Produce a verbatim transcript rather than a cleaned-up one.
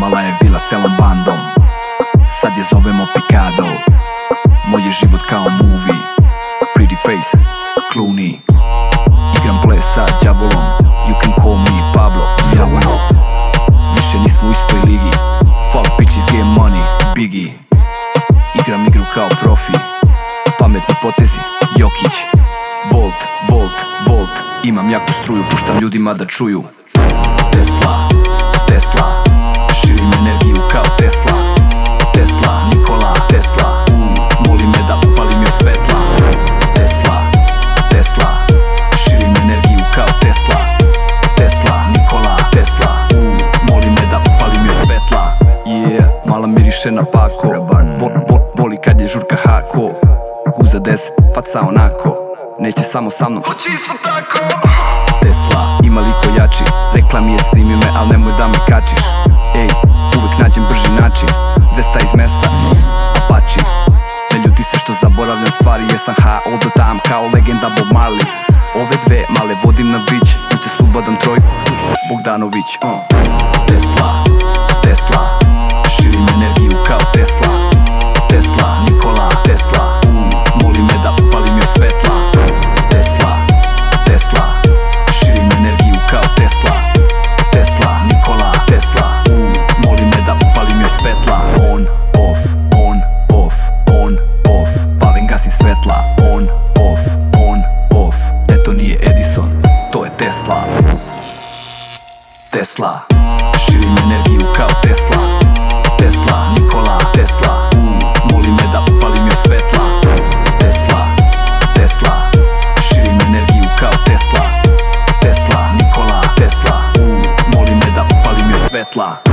Imala je bila s celom bandom, sad je zovemo Pikado. Moj je život kao movie, pretty face, Clooney. Igram ples sa đavolom, you can call me Pablo Diavolo. Više nismo u istoj ligi, fuck bitches get money, Biggie. Igram igru kao profi, pametni potezi, Jokić. Volt, Volt, Volt, imam jaku struju, puštam ljudima da čuju. Tesla, Tesla, širim energiju kao Tesla. Tesla, Nikola Tesla, mm, moli me da upalim joj svetla. Tesla, Tesla, širim energiju kao Tesla. Tesla, Nikola Tesla, mm, moli me da upalim joj svetla. Yeah, mala miriše na pako, vo, vo, voli kad je žurka hako. Guza deset, faca onako, neće samo sa mnom, hoće isto tako. Tesla, ima liko jači, rekla mi je snimi me, al nemoj da me kačiš. Ej, uvek nađem brži način, dvesta iz mesta, Apache. Ne ljuti se što zaboravljam stvari, jer sam ha all the time kao legenda Bob Marley. Ove dve male vodim na bić, uće subadam trojku, Bogdanović. uh. Tesla, Tesla, širim energiju kao Tesla. Tesla, Nikola Tesla, mm, moli me da upalim joj svetla. Tesla, Tesla, širim energiju kao Tesla. Tesla, Nikola Tesla, mm, moli me da upalim joj svetla. On, off, on, off, on, off, palim gasim svetla. On, off, on, off, ne to nije Edison, to je Tesla. Tesla, širim energiju kao Tesla. Tesla, Nikola Tesla, mm, moli me da upalim joj svetla. Tesla, Tesla, širim energiju kao Tesla. Tesla, Nikola Tesla, mm, moli me da upalim joj svetla.